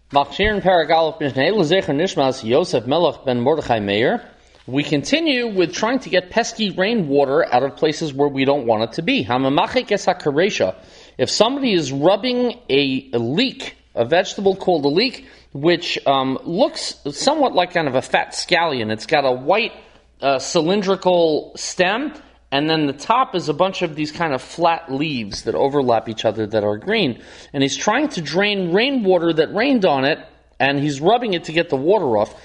Machshir Parag Aleph Mishneh Lezecher Nishmas Yosef Melech ben Mordechai Meir. We continue with trying to get pesky rainwater out of places where we don't want it to be. Hamamachik es hakaresha. If somebody is rubbing a leek, a vegetable called a leek, which looks somewhat like kind of a fat scallion. It's got a white cylindrical stem, and then the top is a bunch of these kind of flat leaves that overlap each other that are green. And he's trying to drain rainwater that rained on it, and he's rubbing it to get the water off.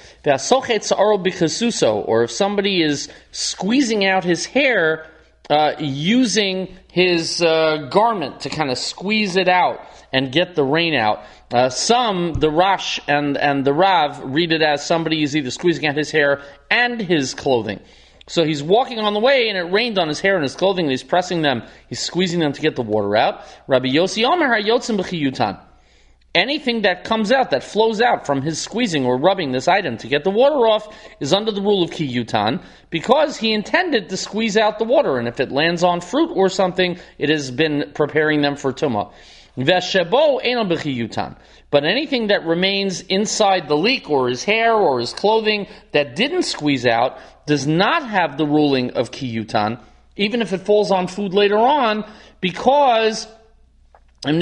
Or if somebody is squeezing out his hair using his garment to kind of squeeze it out and get the rain out. The Rash and the Rav read it as somebody is either squeezing out his hair and his clothing. So he's walking on the way, and it rained on his hair and his clothing, and he's pressing them, he's squeezing them to get the water out. Rabbi Yossi Omer hayotzim b'chiyutan. Anything that comes out, that flows out from his squeezing or rubbing this item to get the water off is under the rule of kiyutan, because he intended to squeeze out the water, and if it lands on fruit or something, it has been preparing them for tumah. Veshebo eino b'chiyutan. But anything that remains inside the leek or his hair or his clothing that didn't squeeze out does not have the ruling of kiyutan, even if it falls on food later on, because he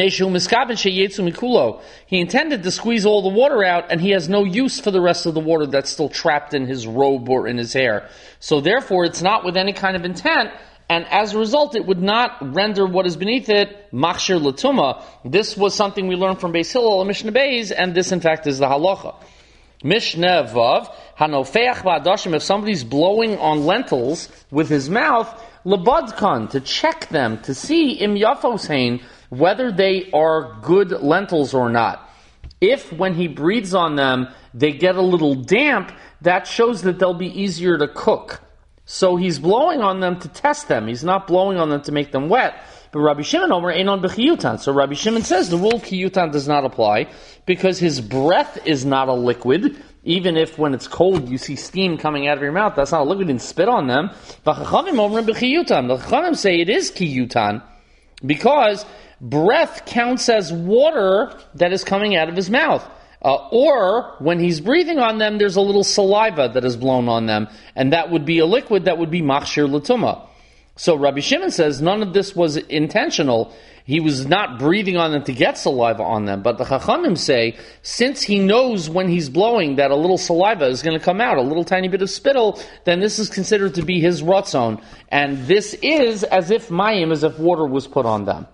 intended to squeeze all the water out, and he has no use for the rest of the water that's still trapped in his robe or in his hair. So therefore, it's not with any kind of intent, and as a result, it would not render what is beneath it machshir l'tumah. This was something we learned from Beis Hillel and Mishnah Beis, and this, in fact, is the halacha. Mishnah Vav, hanofeach ba'adashim, if somebody's blowing on lentils with his mouth, lebadkan, to check them, to see im yafos hein, whether they are good lentils or not. If, when he breathes on them, they get a little damp, that shows that they'll be easier to cook. So he's blowing on them to test them. He's not blowing on them to make them wet. But Rabbi Shimon Omer einon b'chiyutan. So Rabbi Shimon says the rule of kiyutan does not apply because his breath is not a liquid. Even if when it's cold you see steam coming out of your mouth, that's not a liquid, and spit on them. V'chachamim omer b'chiyutan. The chachamim say it is kiyutan because breath counts as water that is coming out of his mouth. Or when he's breathing on them, there's a little saliva that is blown on them, and that would be a liquid that would be machshir l'tumah. So Rabbi Shimon says none of this was intentional. He was not breathing on them to get saliva on them. But the Chachamim say, since he knows when he's blowing that a little saliva is going to come out, a little tiny bit of spittle, then this is considered to be his ratzon. And this is as if mayim, as if water was put on them.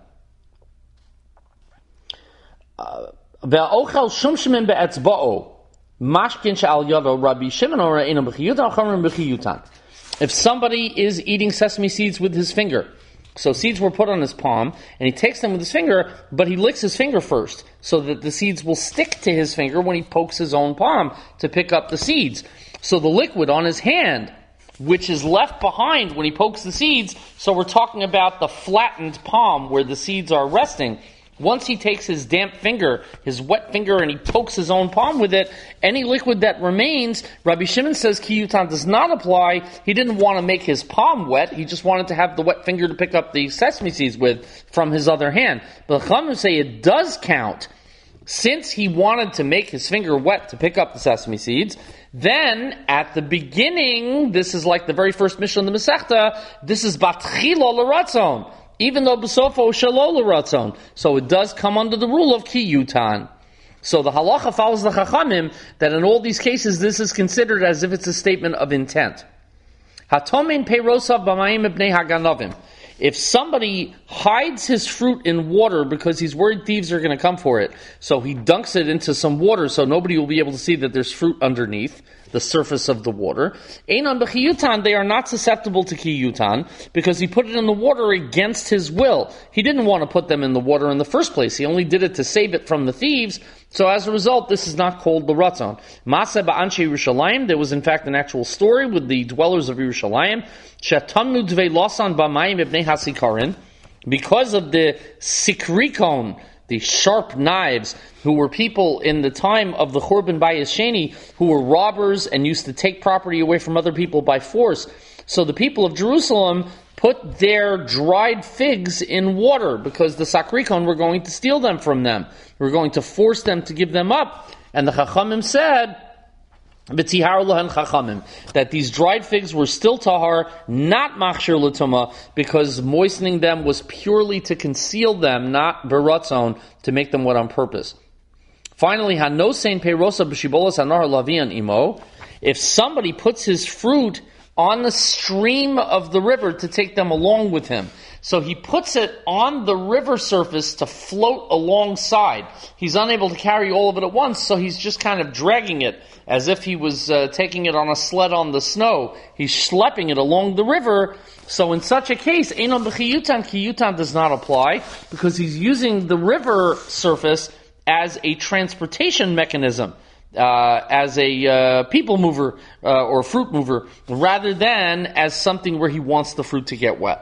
Ve'ochel shumshimin be'etzba'o mashkin she'al yado Rabbi Shimon or eino b'chiyutan chamrim b'chiyutan. If somebody is eating sesame seeds with his finger, so seeds were put on his palm, and he takes them with his finger, but he licks his finger first, so that the seeds will stick to his finger when he pokes his own palm to pick up the seeds. So the liquid on his hand, which is left behind when he pokes the seeds, so we're talking about the flattened palm where the seeds are resting. Once he takes his damp finger, his wet finger, and he pokes his own palm with it, any liquid that remains, Rabbi Shimon says kiyutan does not apply. He didn't want to make his palm wet. He just wanted to have the wet finger to pick up the sesame seeds with from his other hand. But the Chachamim say it does count. Since he wanted to make his finger wet to pick up the sesame seeds, then at the beginning, this is like the very first Mishnah in the Masechta, this is batchilo l'ratzon. Even though b'sofo shalol l'ratzon. So it does come under the rule of kiyutan. So the halacha follows the chachamim that in all these cases this is considered as if it's a statement of intent. Hatomin peirosav b'mayim ibnei haganovim. If somebody hides his fruit in water because he's worried thieves are going to come for it, so he dunks it into some water so nobody will be able to see that there's fruit underneath the surface of the water. Einon b'chiyutan, they are not susceptible to kiyutan because he put it in the water against his will. He didn't want to put them in the water in the first place. He only did it to save it from the thieves. So as a result, this is not called the ratzon. Maseh ba'anshe Yerushalayim, there was in fact an actual story with the dwellers of Yerushalayim. Shetamnu dvei losan b'mayim ibnei hasikarin, because of the sikrikon, the sharp knives, who were people in the time of the Churban Bayis Sheni, who were robbers and used to take property away from other people by force. So the people of Jerusalem put their dried figs in water because the Sakrikon were going to steal them from them. We're going to force them to give them up. And the Chachamim said, that these dried figs were still tahar, not machshir l'tumah, because moistening them was purely to conceal them, not beratzon, to make them what on purpose. Finally, hanosein peirosa b'shibolas hanar lavian imo, if somebody puts his fruit on the stream of the river to take them along with him, so he puts it on the river surface to float alongside. He's unable to carry all of it at once, so he's just kind of dragging it as if he was taking it on a sled on the snow. He's schlepping it along the river. So in such a case, Einon b'chiyutan, kiyutan does not apply because he's using the river surface as a transportation mechanism, as a people mover or fruit mover, rather than as something where he wants the fruit to get wet.